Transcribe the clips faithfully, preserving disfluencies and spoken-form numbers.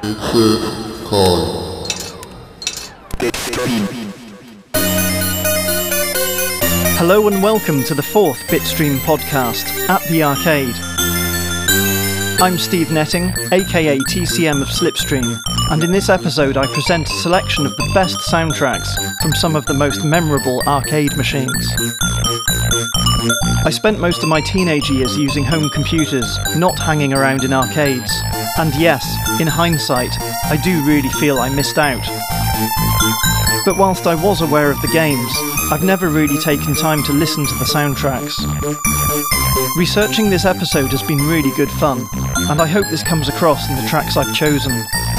Insert card. Hello and welcome to the fourth Bitstream podcast, At the Arcade. I'm Steve Netting, aka T C M of Slipstream, and in this episode I present a selection of the best soundtracks from some of the most memorable arcade machines. I spent most of my teenage years using home computers, not hanging around in arcades, and yes, in hindsight, I do really feel I missed out. But whilst I was aware of the games, I've never really taken time to listen to the soundtracks. Researching this episode has been really good fun, and I hope this comes across in the tracks I've chosen.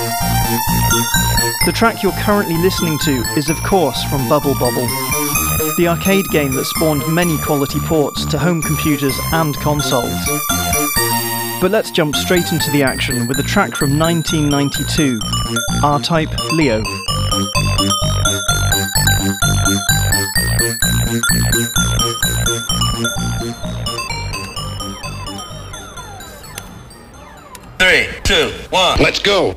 The track you're currently listening to is of course from Bubble Bobble, the arcade game that spawned many quality ports to home computers and consoles. But let's jump straight into the action with a track from nineteen ninety-two, R-Type Leo. Three, two, one, let's go!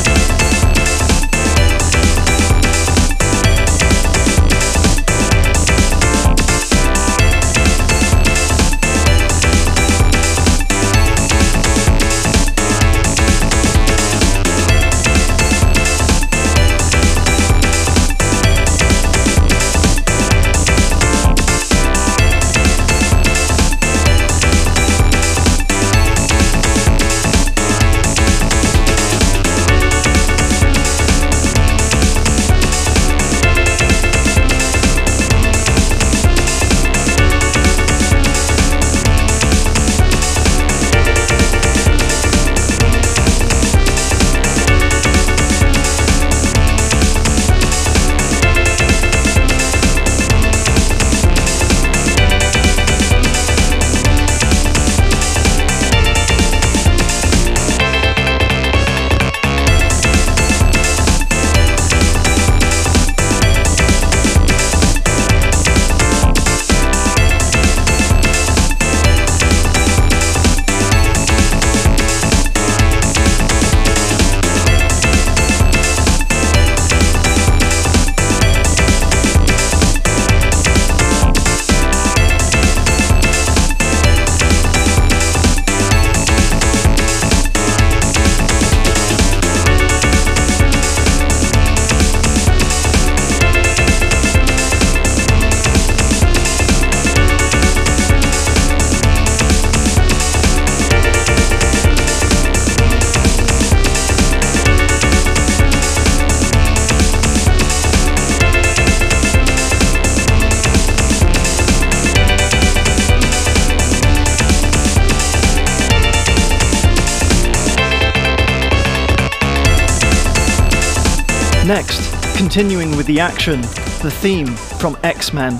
Next, continuing with the action, the theme from X-Men.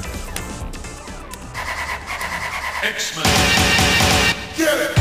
X-Men. Get it!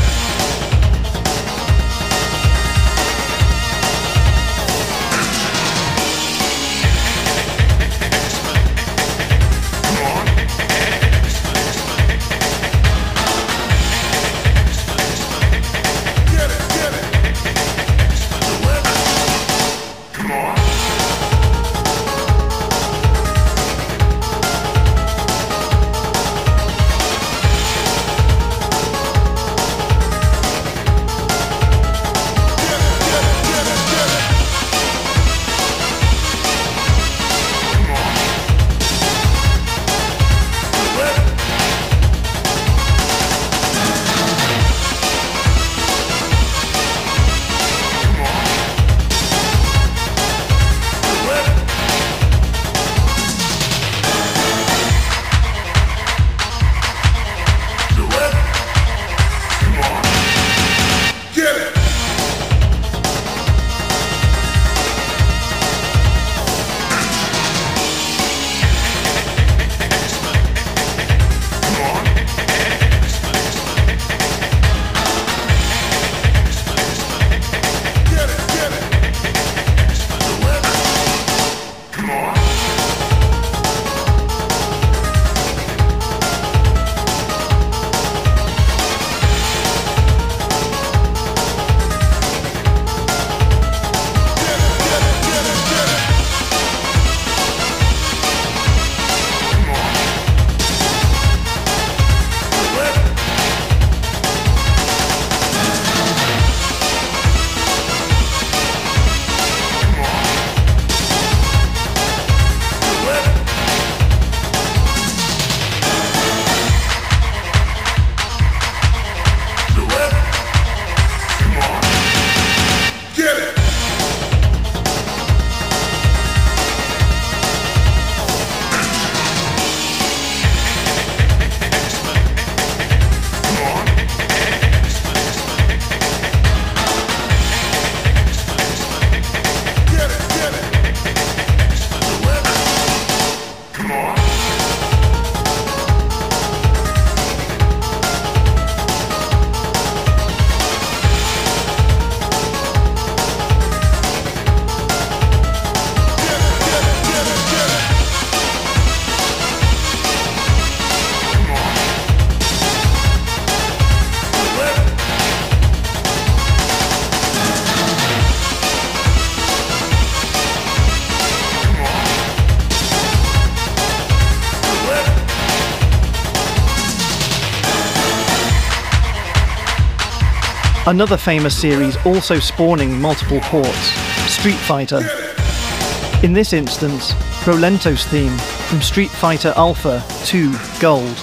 Another famous series also spawning multiple ports, Street Fighter. In this instance, Rolento's theme from Street Fighter Alpha two Gold.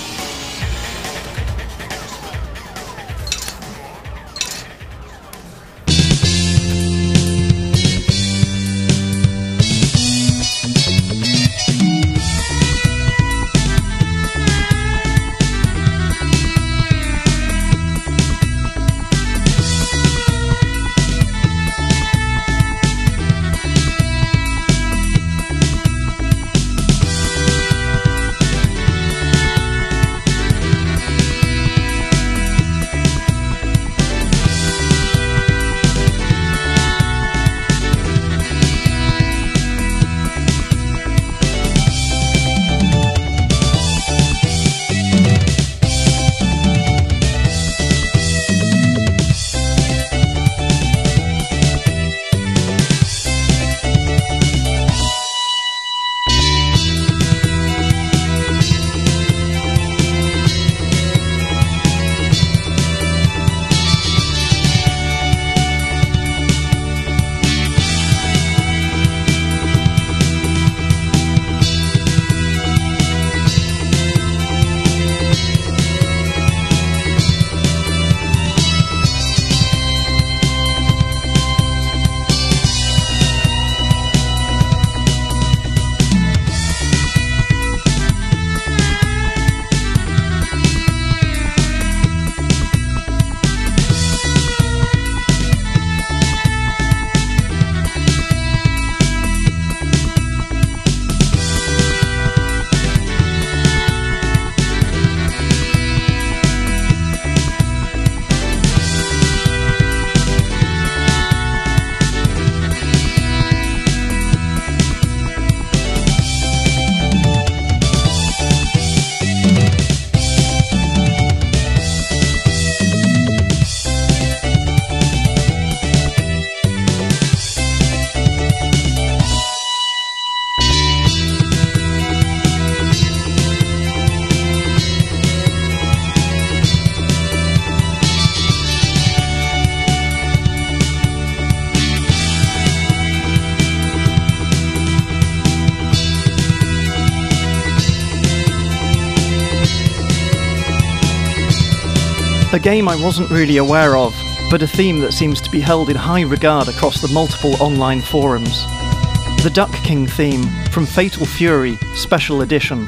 A game I wasn't really aware of, but a theme that seems to be held in high regard across the multiple online forums. The Duck King theme from Fatal Fury Special Edition.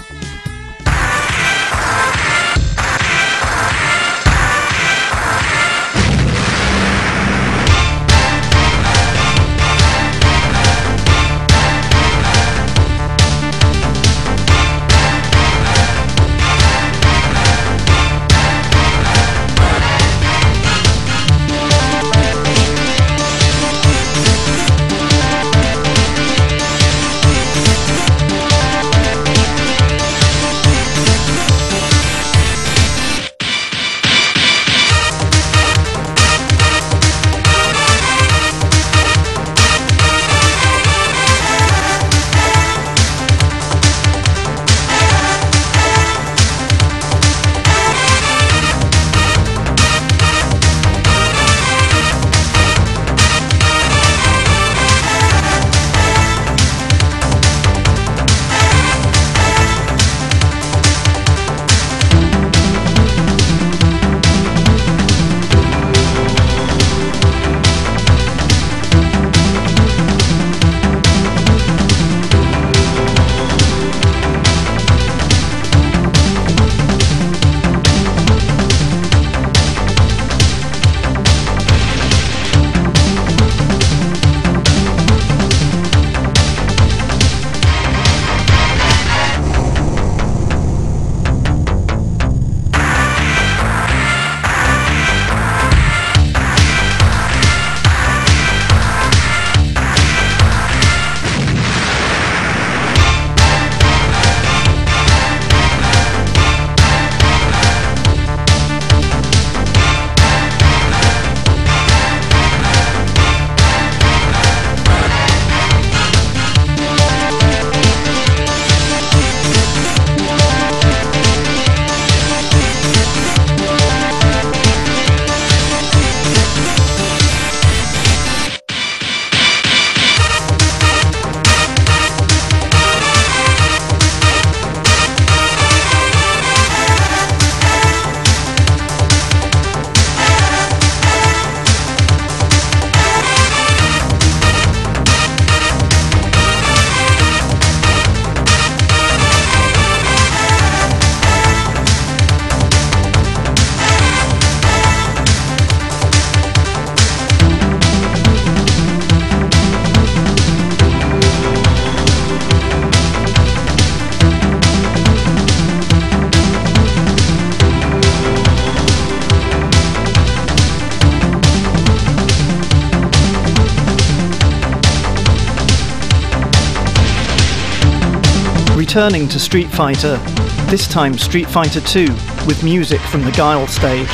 returning to Street Fighter, this time Street Fighter two, with music from the Guile stage.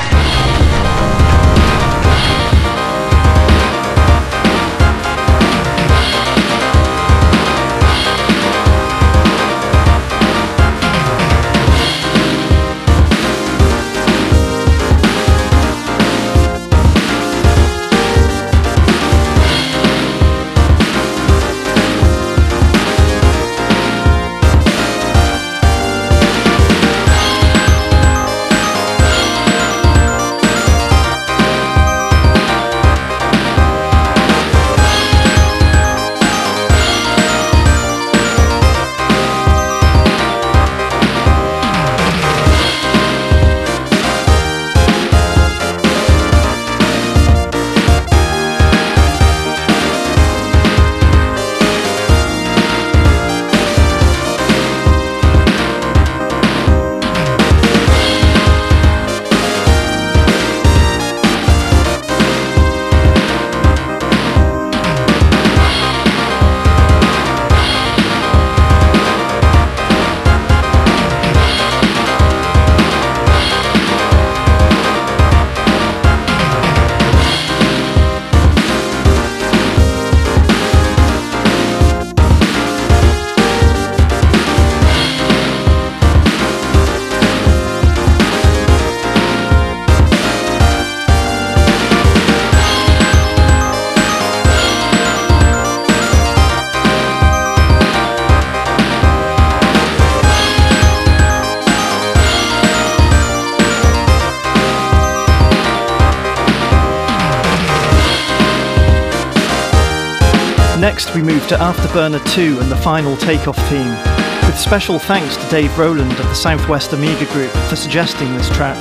Next we move to Afterburner two and the final takeoff theme, with special thanks to Dave Rowland of the Southwest Amiga Group for suggesting this track.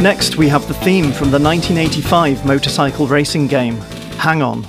Next, we have the theme from the nineteen eighty-five motorcycle racing game, Hang On.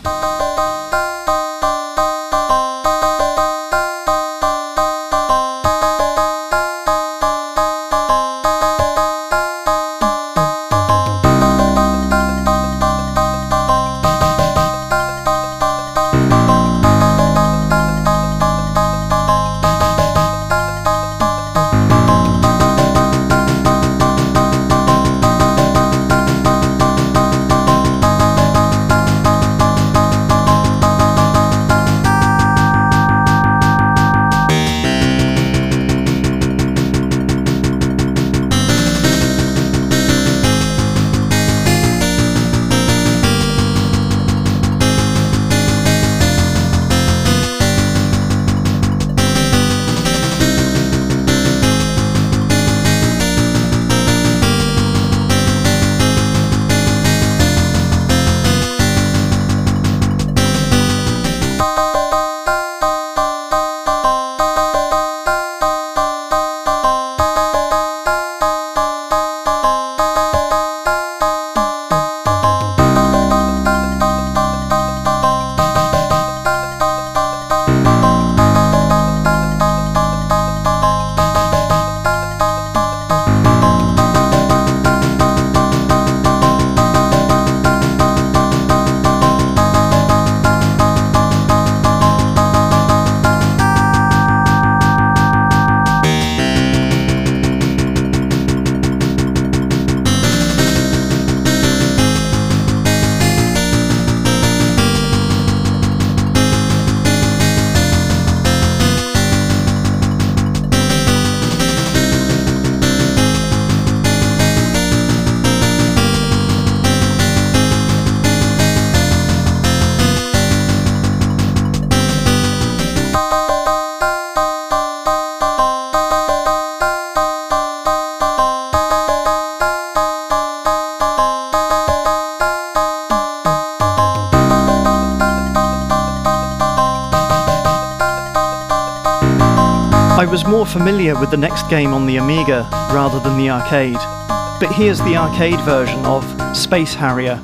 I was more familiar with the next game on the Amiga rather than the arcade, but here's the arcade version of Space Harrier.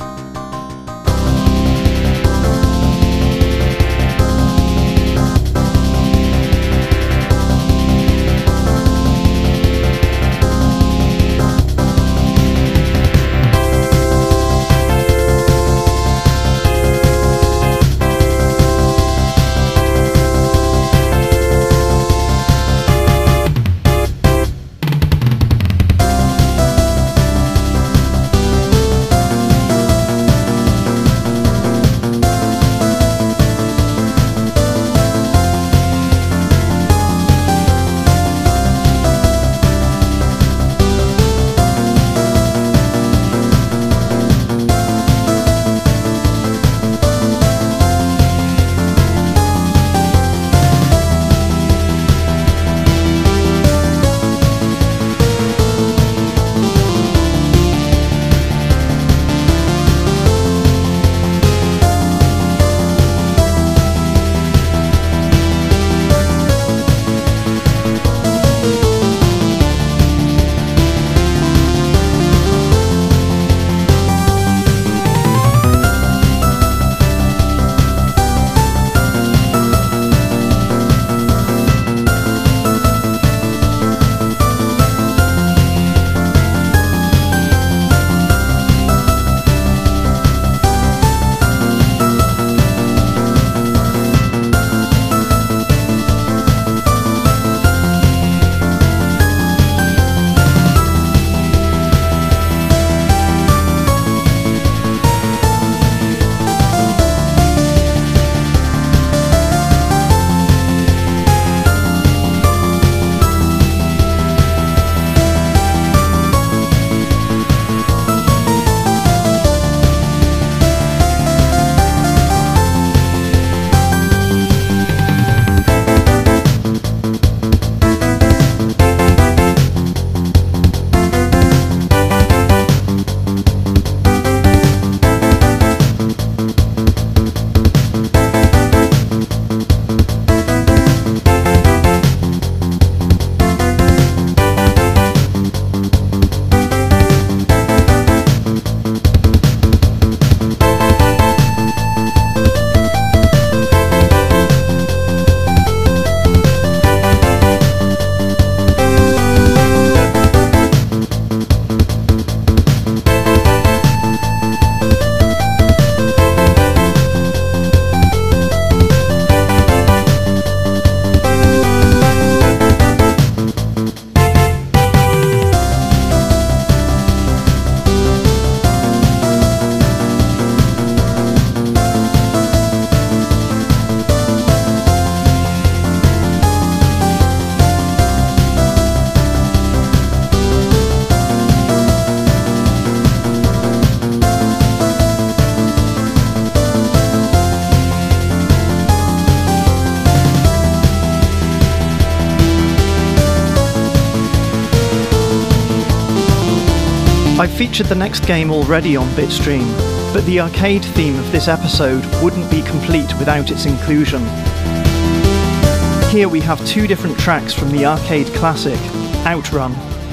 I've featured the next game already on Bitstream, but the arcade theme of this episode wouldn't be complete without its inclusion. Here we have two different tracks from the arcade classic, Outrun.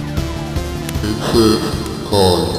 Exit card.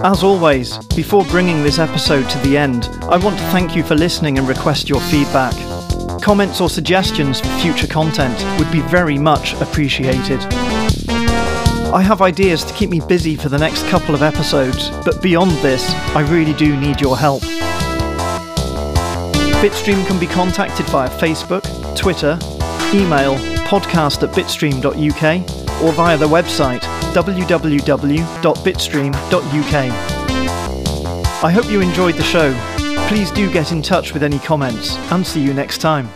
As always, before bringing this episode to the end, I want to thank you for listening and request your feedback. Comments or suggestions for future content would be very much appreciated. I have ideas to keep me busy for the next couple of episodes, but beyond this, I really do need your help. Bitstream can be contacted via Facebook, Twitter, email, podcast at bitstream dot U K, or via the website w w w dot bitstream dot U K. I hope you enjoyed the show. Please do get in touch with any comments, and see you next time.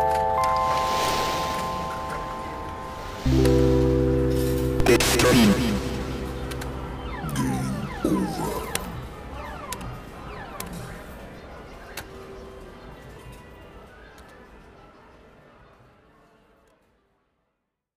Bitstream.